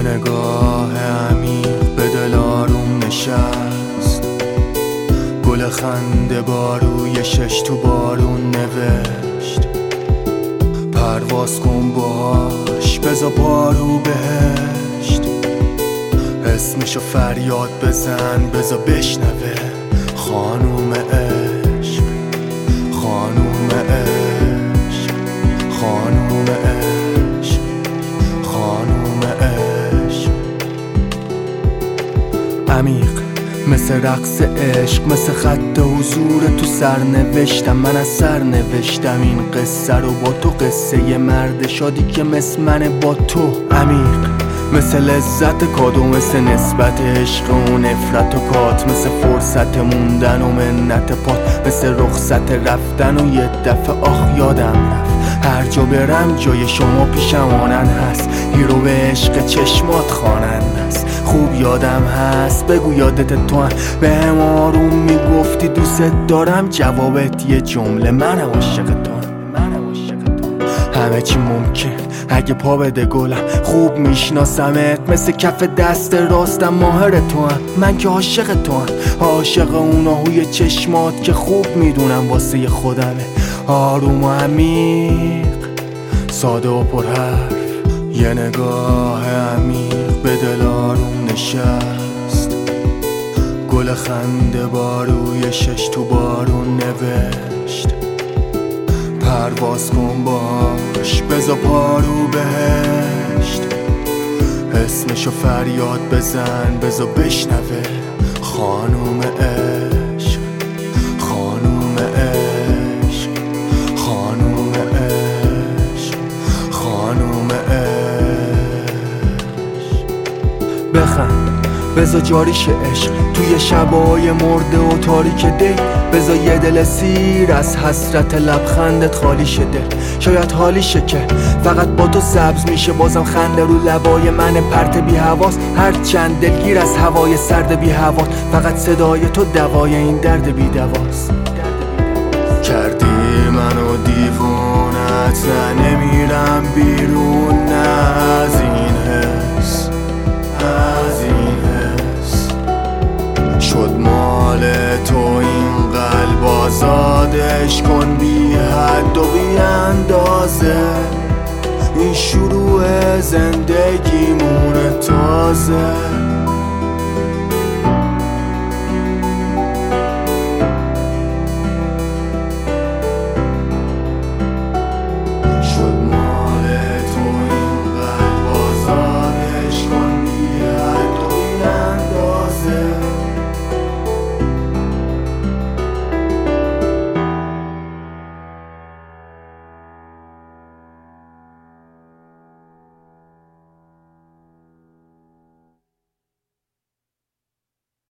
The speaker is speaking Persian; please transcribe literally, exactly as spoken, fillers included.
نگاه عمیق به دل آروم نشست، گل خنده با روی شش تو بارون نوشت. پرواز کن باش بزا بارو بهشت، اسمشو فریاد بزن بزا بشنوه. خانوم عشق، خانوم عشق، خانوم عشق، خانوم عشق. عمیق مثل رقص عشق، مثل خط حضور تو سرنوشتم. من از سر نوشتم این قصه رو با تو، قصه یه مرد شادی که مثل منه با تو. عمیق مثل لذت کادو، مثل نسبت عشق و نفرت و کات، مثل فرصت موندن و منت پات، مثل رخصت رفتن و یه دفعه آخ یادم رفت. هر جا برم جای شما پیشم آنن هست، هیرو به عشق چشمات خوانند است. خوب یادم هست بگو یادت تو هم به هم آروم میگفتی دوست دارم، جوابت یه جمله منم عاشق تو، منم عاشق تو. همه چی ممکن اگه پا بده گلم، خوب میشناسمت مثل کف دست راستم. ماهر تو هم من که عاشق تو هم، عاشق اون آهوی چشمات که خوب میدونم واسه خودمه. آروم و عمیق، ساده و پر حرف، یه نگاه عمیق به دل آروم نشست. گل خنده با روی شش تو بارون نوشت. پرواز کن باش بزا پارو بهشت، اسمشو فریاد بزن بزا بشنوه. خانوم عشق، خانوم عشق، خانوم عشق، خانوم عشق. بخند بزا جاریش عشق توی شبای مرده و تاریک دل، بزا یه دل سیر از حسرت لبخندت خالی شه دل. شاید حالیشه که فقط با تو سبز میشه، بازم خنده رو لبای من پرت بی حواس. هر چند دلگیر از هوای سرد بی حواس، فقط صدای تو دوای این درد بی دواست. کردی منو دیوونت، نه نمیرم بیرون نه از این حس، از این حس. شد مال تو این قلب، آزادش کن بی حد و بی اندازه. این شروع زندگیمون تازه.